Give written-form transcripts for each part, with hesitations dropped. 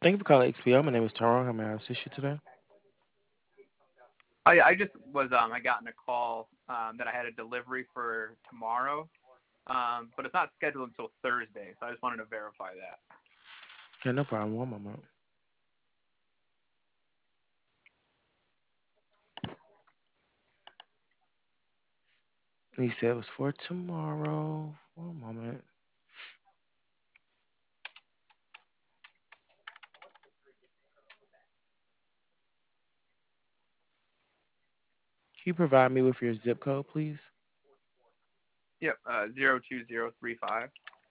Thank you for calling XPO. My name is Tyrone. How may I assist you today? I just was I gotten a call that I had a delivery for tomorrow, but it's not scheduled until Thursday, so I just wanted to verify that. Yeah, no problem. One moment. You said it was for tomorrow. One moment. Can you provide me with your zip code, please? Yep, 02035.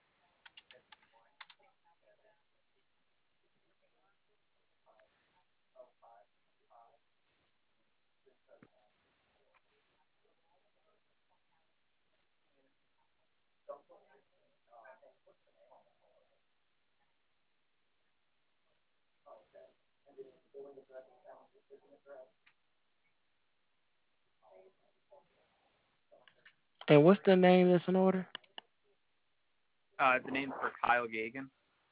And what's the name that's in order? The name's for Kyle Gagan.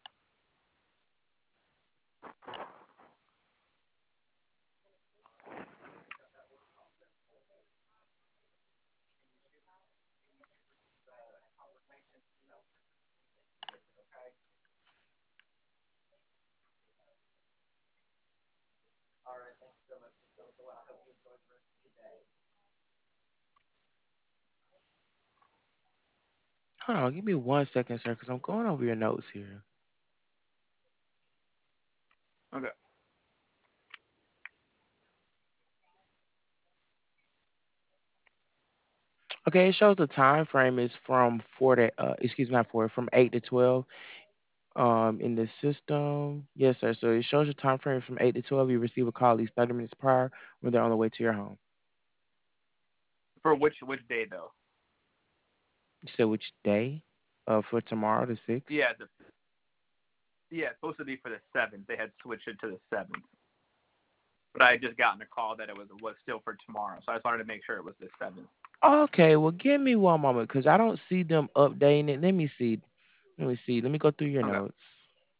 Hold on, give me 1 second, sir, because I'm going over your notes here. Okay. Okay, it shows the time frame is from excuse me, not four, from 8 to 12. In the system, yes, sir. So it shows your time frame from 8 to 12. You receive a call at least 30 minutes prior when they're on the way to your home. For which day though? You said which day? For tomorrow, the 6th. Yeah, it's supposed to be for the 7th. They had switched it to the 7th, but I had just gotten a call that it was still for tomorrow, so I just wanted to make sure it was the 7th. Okay, well, give me one moment because I don't see them updating it. Let me see. Let me see. Let me go through your Okay. notes.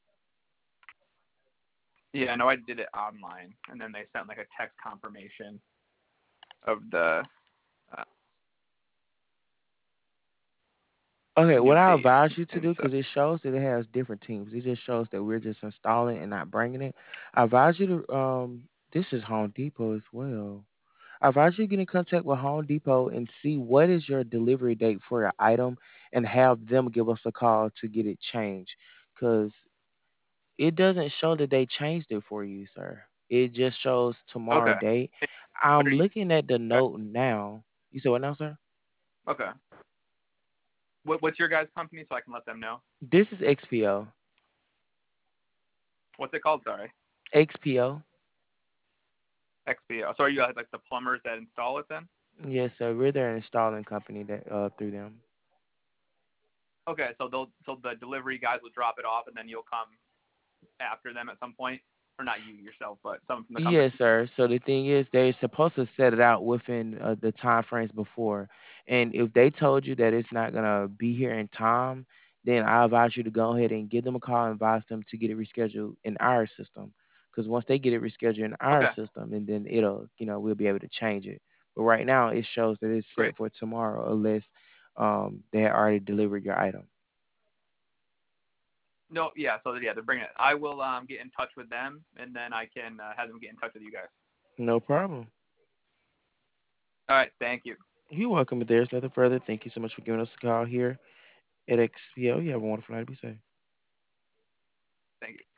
Yeah, I know I did it online, and then they sent like a text confirmation of the uh, Okay, new what I date advise you to and do, stuff. because it shows that it has different teams. It just shows that we're just installing and not bringing it. I advise you to, this is Home Depot as well. I advise you to get in contact with Home Depot and see what is your delivery date for your item and have them give us a call to get it changed. Because it doesn't show that they changed it for you, sir. It just shows tomorrow Okay. date. What I'm are you looking at the guys? note now. You said what now, sir? Okay. What's your guys' company so I can let them know? This is XPO. What's it called? Sorry. XPO. XPO. So are you guys like the plumbers that install it then? Yes, sir. We're their installing company that through them. Okay, so the delivery guys will drop it off and then you'll come after them at some point, or not you yourself, but someone from the company. Yes, sir. So the thing is, they're supposed to set it out within the time frames before, and if they told you that it's not gonna be here in time, then I advise you to go ahead and give them a call and advise them to get it rescheduled in our system. Because once they get it rescheduled in our Okay, system, and then it'll, we'll be able to change it. But right now, it shows that it's great. set for tomorrow, unless they had already delivered your item. No, yeah, so yeah, they're bringing it. I will get in touch with them and then I can have them get in touch with you guys. No problem. All right, thank you. You're welcome. If there's nothing further, thank you so much for giving us a call here at XPO. You have a wonderful night. Be safe. Thank you.